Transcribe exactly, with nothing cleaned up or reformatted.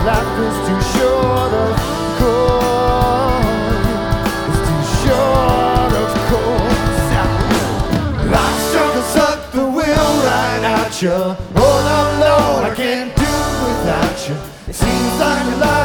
Life is too short of course. It's too short of course. Life struggles suck the will right out you. Oh no, no, I can't do without you. It seems like a life